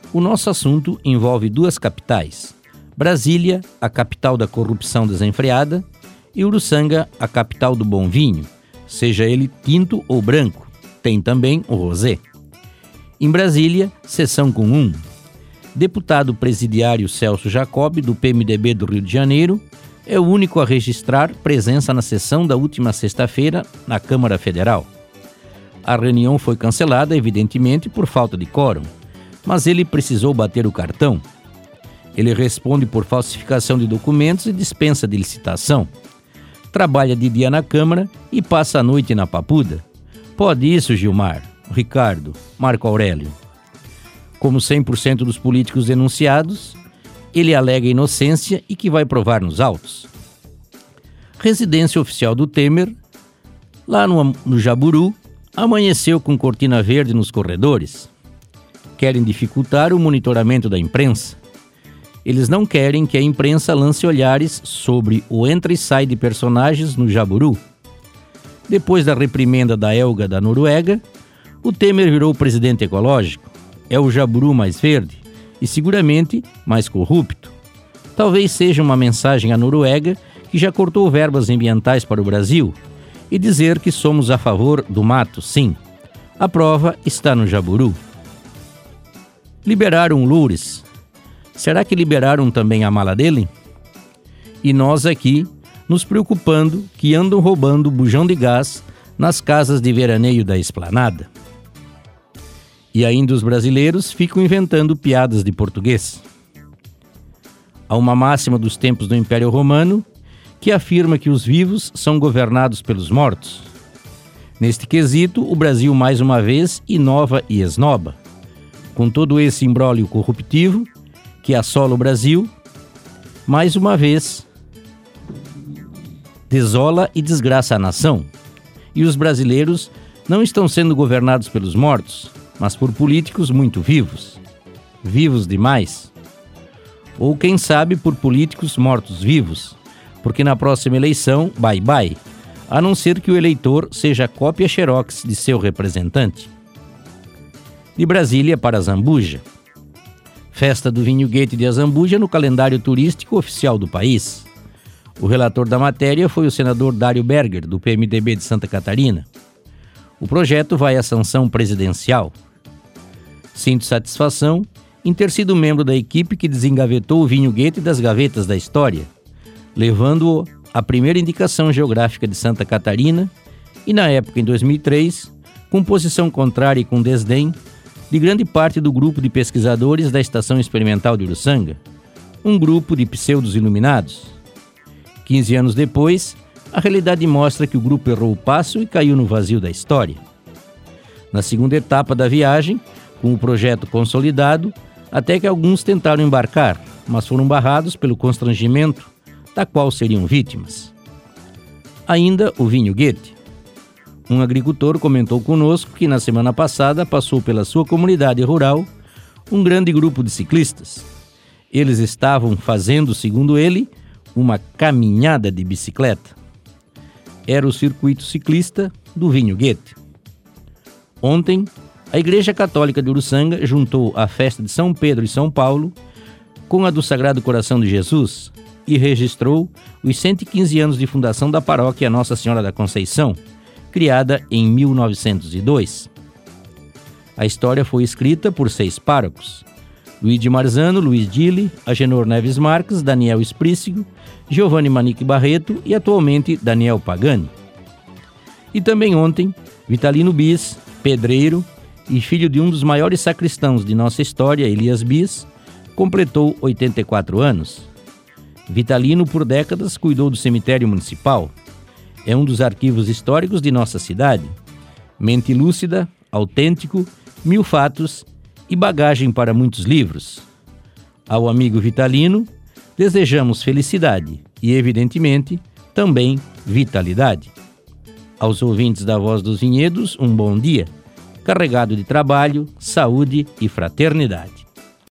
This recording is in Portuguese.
O nosso assunto envolve duas capitais: Brasília, a capital da corrupção desenfreada, e Uruçanga, a capital do bom vinho, seja ele tinto ou branco. Tem também o rosé. Em Brasília, sessão com deputado presidiário Celso Jacob, do PMDB do Rio de Janeiro, é o único a registrar presença na sessão da última sexta-feira na Câmara Federal. A reunião foi cancelada, evidentemente, por falta de quórum, mas ele precisou bater o cartão. Ele responde por falsificação de documentos e dispensa de licitação. Trabalha de dia na Câmara e passa a noite na Papuda. Pode isso, Gilmar, Ricardo, Marco Aurélio? Como 100% dos políticos denunciados, ele alega inocência e que vai provar nos autos. Residência oficial do Temer, lá no Jaburu, amanheceu com cortina verde nos corredores. Querem dificultar o monitoramento da imprensa. Eles não querem que a imprensa lance olhares sobre o entra e sai de personagens no Jaburu. Depois da reprimenda da Elga da Noruega, o Temer virou presidente ecológico. É o Jaburu mais verde e seguramente mais corrupto. Talvez seja uma mensagem à Noruega, que já cortou verbas ambientais para o Brasil, e dizer que somos a favor do mato, sim. A prova está no Jaburu. Liberaram Loures. Será que liberaram também a mala dele? E nós aqui, nos preocupando que andam roubando bujão de gás nas casas de veraneio da esplanada. E ainda os brasileiros ficam inventando piadas de português. Há uma máxima dos tempos do Império Romano que afirma que os vivos são governados pelos mortos. Neste quesito, o Brasil mais uma vez inova e esnoba. Com todo esse imbróglio corruptivo que assola o Brasil, mais uma vez desola e desgraça a nação. E os brasileiros não estão sendo governados pelos mortos, mas por políticos muito vivos. Vivos demais. Ou quem sabe por políticos mortos-vivos, porque na próxima eleição, bye-bye, a não ser que o eleitor seja a cópia xerox de seu representante. De Brasília para Zambuja. Festa do Vinho Goethe de Azambuja no calendário turístico oficial do país. O relator da matéria foi o senador Dário Berger, do PMDB de Santa Catarina. O projeto vai à sanção presidencial. Sinto satisfação em ter sido membro da equipe que desengavetou o vinho Goethe das gavetas da história, levando-o à primeira indicação geográfica de Santa Catarina e, na época, em 2003, com posição contrária e com desdém de grande parte do grupo de pesquisadores da Estação Experimental de Uruçanga, um grupo de pseudos iluminados. 15 anos depois, a realidade mostra que o grupo errou o passo e caiu no vazio da história. Na segunda etapa da viagem, com o projeto consolidado, até que alguns tentaram embarcar, mas foram barrados pelo constrangimento da qual seriam vítimas. Ainda o vinho Goethe. Um agricultor comentou conosco que na semana passada passou pela sua comunidade rural um grande grupo de ciclistas. Eles estavam fazendo, segundo ele, uma caminhada de bicicleta. Era o circuito ciclista do vinho Goethe. Ontem, a Igreja Católica de Uruçanga juntou a festa de São Pedro e São Paulo com a do Sagrado Coração de Jesus e registrou os 115 anos de fundação da paróquia Nossa Senhora da Conceição, criada em 1902. A história foi escrita por 6 párocos: Luigi Marzano, Luiz Dille, Agenor Neves Marques, Daniel Esprícigo, Giovanni Manique Barreto e atualmente Daniel Pagani. E também ontem, Vitalino Bis, pedreiro e filho de um dos maiores sacristãos de nossa história, Elias Bis, completou 84 anos. Vitalino, por décadas, cuidou do cemitério municipal. É um dos arquivos históricos de nossa cidade. Mente lúcida, autêntico, 1000 fatos e bagagem para muitos livros. Ao amigo Vitalino, desejamos felicidade e, evidentemente, também vitalidade. Aos ouvintes da Voz dos Vinhedos, um bom dia, carregado de trabalho, saúde e fraternidade.